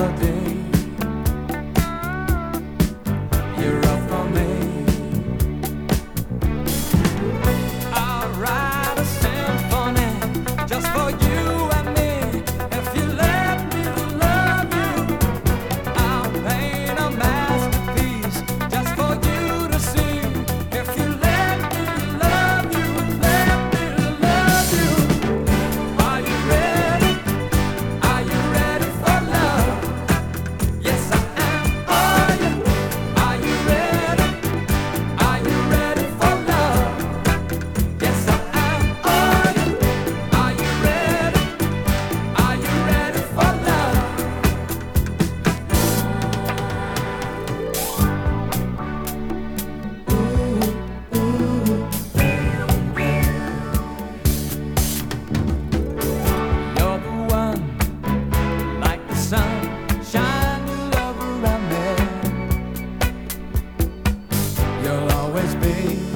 melody. You're all for me. I'll write a symphony just for you and me. If you let me love you, I'll paint a masterpiece just for you to see. If you let me love you, let me love you. Are you ready? Are you ready for love? Yes, I am. Are you ready? Are you ready for love? Yes, I am. Are you ready? Are you ready for love? You're the one, like the sun, shine your love around me. You'll always be